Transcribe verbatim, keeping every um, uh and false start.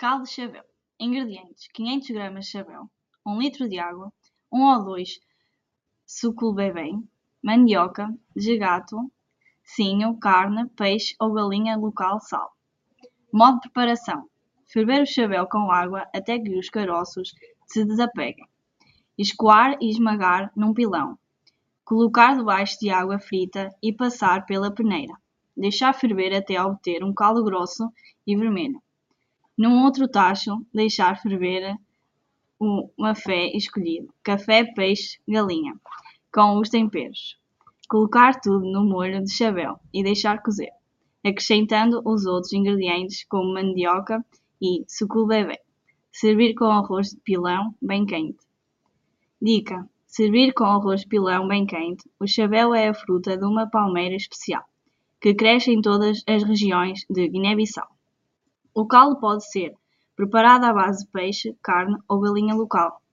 Caldo de chabéu. Ingredientes: quinhentas gramas de chabéu, um litro de água, um ou dois sucul bebê, mandioca, de gato, sinho, carne, peixe ou galinha local, sal. Modo de preparação: ferver o chabéu com água até que os caroços se desapeguem. Escoar e esmagar num pilão. Colocar debaixo de água frita e passar pela peneira. Deixar ferver até obter um caldo grosso e vermelho. Num outro tacho, deixar ferver o mafé escolhido, café, peixe, galinha, com os temperos. Colocar tudo no molho de chabéu e deixar cozer, acrescentando os outros ingredientes como mandioca e sucul bebê. Servir com arroz de pilão bem quente. Dica: servir com arroz de pilão bem quente. O chabéu é a fruta de uma palmeira especial, que cresce em todas as regiões de Guiné-Bissau. O caldo pode ser preparado à base de peixe, carne ou galinha local.